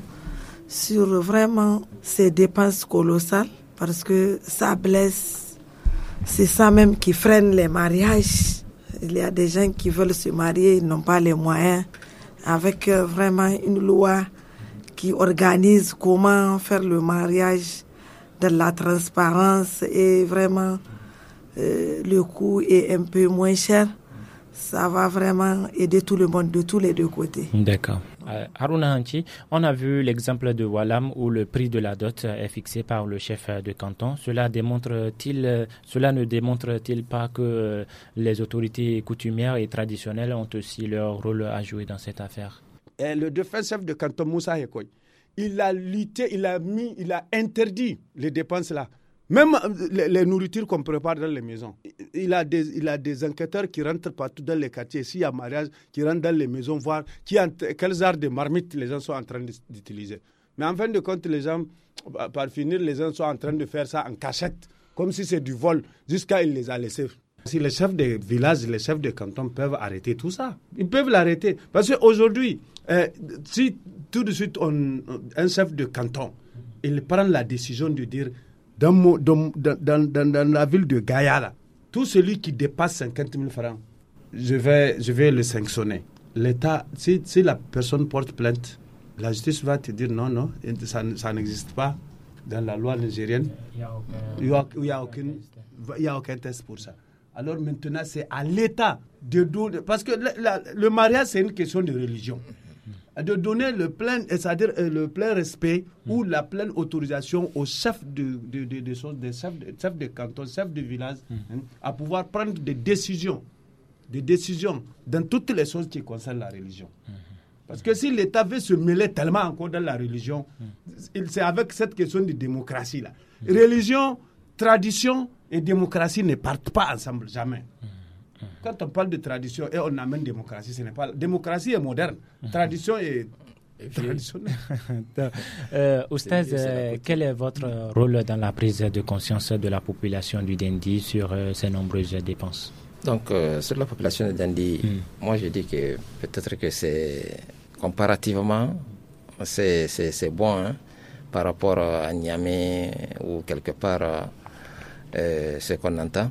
sur vraiment ces dépenses colossales parce que ça blesse. C'est ça même qui freine les mariages. Il y a des gens qui veulent se marier, ils n'ont pas les moyens. Avec euh, vraiment une loi qui organise comment faire le mariage dans la transparence et vraiment euh, le coût est un peu moins cher. Ça va vraiment aider tout le monde de tous les deux côtés. D'accord. Euh, Haruna Hanchi, on a vu l'exemple de Walam où le prix de la dot est fixé par le chef de canton. Cela démontre-t-il, cela ne démontre-t-il pas que les autorités coutumières et traditionnelles ont aussi leur rôle à jouer dans cette affaire? Et le défunt chef de canton Moussa Hekoy, il a lutté, il a mis, il a interdit les dépenses là. Même les, les nourritures qu'on prépare dans les maisons. Il a, des, il a des enquêteurs qui rentrent partout dans les quartiers. S'il y a mariage, qui rentrent dans les maisons, voir qui, quels arts de marmites les gens sont en train d'utiliser. Mais en fin de compte, les gens, par finir, les gens sont en train de faire ça en cachette, comme si c'est du vol, jusqu'à il les a laissés. Si les chefs de village, les chefs de canton peuvent arrêter tout ça, ils peuvent l'arrêter. Parce qu'aujourd'hui, euh, si tout de suite on, un chef de canton, il prend la décision de dire Dans, dans, dans, dans, dans la ville de Gaïa, là, tout celui qui dépasse cinquante mille francs, je vais, je vais le sanctionner. L'État, si, si la personne porte plainte, la justice va te dire non, non, ça, ça n'existe pas dans la loi nigérienne. Il n'y a, il y a, aucune, il y a aucun test pour ça. Alors maintenant, c'est à l'État de donner. Parce que la, la, le mariage, c'est une question de religion. de donner le plein, c'est-à-dire le plein respect mmh. ou la pleine autorisation aux chefs de, de, de, de, de, de, chefs de, chefs de canton, chefs de village, mmh. hein, à pouvoir prendre des décisions, des décisions dans toutes les choses qui concernent la religion. Mmh. Parce que si l'État veut se mêler tellement encore dans la religion, mmh. c'est avec cette question de démocratie là. Mmh. Religion, tradition et démocratie ne partent pas ensemble, jamais. Mmh. Quand on parle de tradition et on amène démocratie, ce n'est pas... Démocratie est moderne, tradition est traditionnelle. euh, Oustaz, euh, quel est votre rôle dans la prise de conscience de la population du Dandi sur euh, ces nombreuses dépenses? Donc, euh, sur la population du Dandi, mm. moi je dis que peut-être que c'est comparativement, c'est, c'est, c'est bon hein, par rapport à Niamey ou quelque part euh, ce qu'on entend.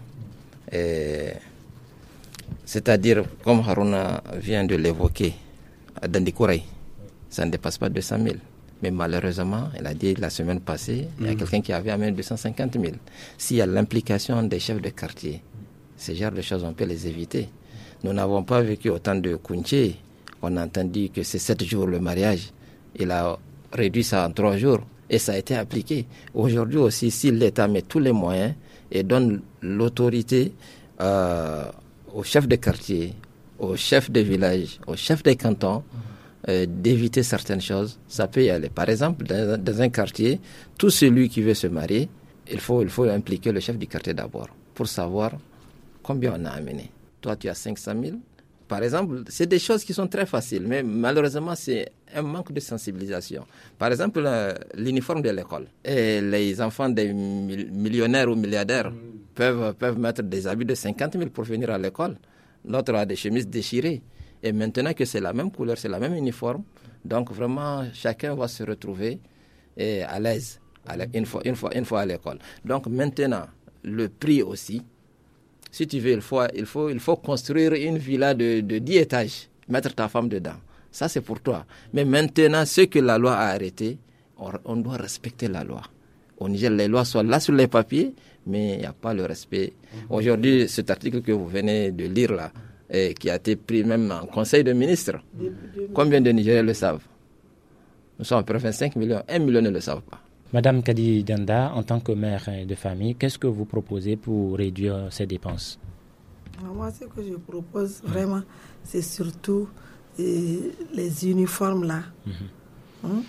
Et, c'est-à-dire, comme Harouna vient de l'évoquer, dans des Kouraï, ça ne dépasse pas deux cent mille. Mais malheureusement, il a dit la semaine passée, il y a mmh. quelqu'un qui avait amené deux cent cinquante mille. S'il y a l'implication des chefs de quartier, ce genre de choses, on peut les éviter. Nous n'avons pas vécu autant de Kounché. On a entendu que c'est sept jours le mariage. Il a réduit ça en trois jours et ça a été appliqué. Aujourd'hui aussi, si l'État met tous les moyens et donne l'autorité euh, aux chefs de quartier, aux chefs de village, aux chefs des cantons, euh, d'éviter certaines choses, ça peut y aller. Par exemple, dans, dans un quartier, tout celui qui veut se marier, il faut, il faut impliquer le chef du quartier d'abord, pour savoir combien on a amené. Toi, tu as cinq cent mille. Par exemple, c'est des choses qui sont très faciles, mais malheureusement, c'est un manque de sensibilisation. Par exemple, euh, l'uniforme de l'école. Et les enfants des millionnaires ou milliardaires mmh. peuvent, peuvent mettre des habits de cinquante mille pour venir à l'école. L'autre a des chemises déchirées. Et maintenant que c'est la même couleur, c'est la même uniforme, donc vraiment, chacun va se retrouver et à l'aise une fois, une fois, une fois à l'école. Donc maintenant, le prix aussi, si tu veux, il faut, il faut, il faut construire une villa de, de dix étages, mettre ta femme dedans. Ça, c'est pour toi. Mais maintenant, ce que la loi a arrêté, on, on doit respecter la loi. Au Niger, les lois sont là sur les papiers, mais il n'y a pas le respect. Aujourd'hui, cet article que vous venez de lire là, et qui a été pris même en conseil de ministres, combien de Nigériens le savent? Nous sommes à peu près vingt-cinq millions, un million ne le savent pas. Madame Kadi Danda, en tant que mère de famille, qu'est-ce que vous proposez pour réduire ces dépenses? Moi, ce que je propose vraiment, c'est surtout euh, les uniformes là, mm-hmm. hein,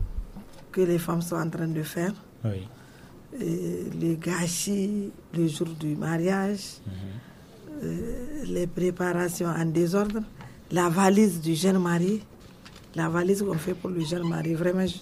que les femmes sont en train de faire. Oui. Et les gâchis le jour du mariage, mm-hmm. euh, les préparations en désordre, la valise du jeune mari, la valise qu'on fait pour le jeune mari, vraiment, je,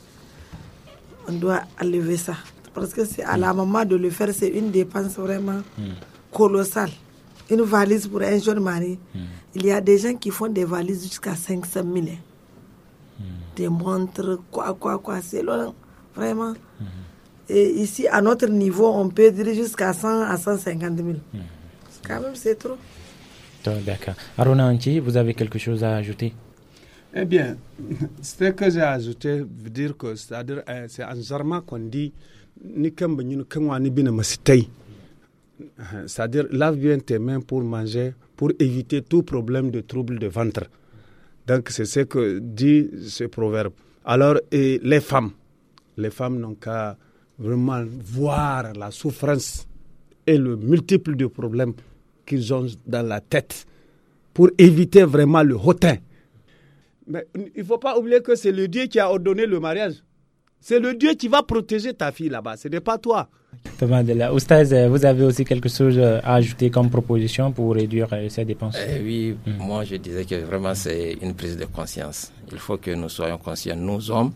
on doit enlever ça. Parce que c'est à la maman de le faire, c'est une dépense vraiment mm. colossale. Une valise pour un jeune mari. Mm. Il y a des gens qui font des valises jusqu'à cinq cent mille. Mm. Des montres, quoi, quoi, quoi. C'est long, vraiment. Mm. Et ici, à notre niveau, on peut dire jusqu'à cent à cent cinquante mille. Mm. Quand même, c'est trop. D'accord. Harouna Anti, vous avez quelque chose à ajouter? Eh bien, ce que j'ai ajouté veut dire que c'est-à-dire, euh, c'est en zarma qu'on dit ni kamba ni kangwa ni bina masitay. C'est-à-dire, lave bien tes mains pour manger, pour éviter tout problème de trouble de ventre. Donc, c'est ce que dit ce proverbe. Alors, et les femmes, les femmes n'ont qu'à vraiment voir la souffrance et le multiple de problèmes qu'ils ont dans la tête pour éviter vraiment le hautain. Mais il ne faut pas oublier que c'est le Dieu qui a ordonné le mariage. C'est le Dieu qui va protéger ta fille là-bas, ce n'est pas toi. Oustaz, vous avez aussi quelque chose à ajouter comme proposition pour réduire ces dépenses? eh Oui, mmh. moi je disais que vraiment c'est une prise de conscience. Il faut que nous soyons conscients, nous hommes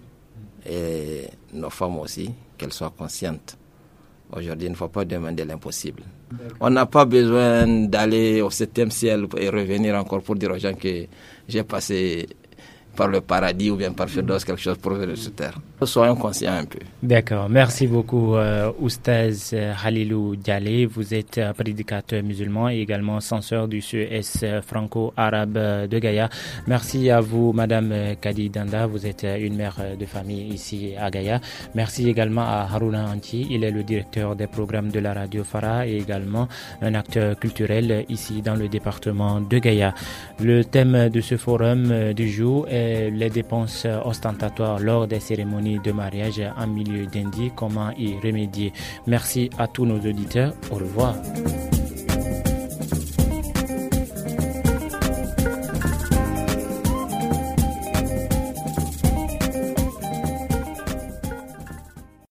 et nos femmes aussi, qu'elles soient conscientes. Aujourd'hui, il ne faut pas demander l'impossible. D'accord. On n'a pas besoin d'aller au septième ciel et revenir encore pour dire aux gens que j'ai passé par le paradis ou bien par Firdaus, quelque chose pour venir sur terre. Soyons conscients un peu. D'accord. Merci beaucoup, euh, Oustaz Halilou Dialé. Vous êtes euh, prédicateur musulman et également censeur du C E S franco-arabe de Gaïa. Merci à vous, Madame Kadi Danda. Vous êtes une mère de famille ici à Gaïa. Merci également à Harouna Anti. Il est le directeur des programmes de la radio Farah et également un acteur culturel ici dans le département de Gaïa. Le thème de ce forum du jour est euh, les dépenses ostentatoires lors des cérémonies de mariage en milieu d'Indie, comment y remédier. Merci à tous nos auditeurs. Au revoir.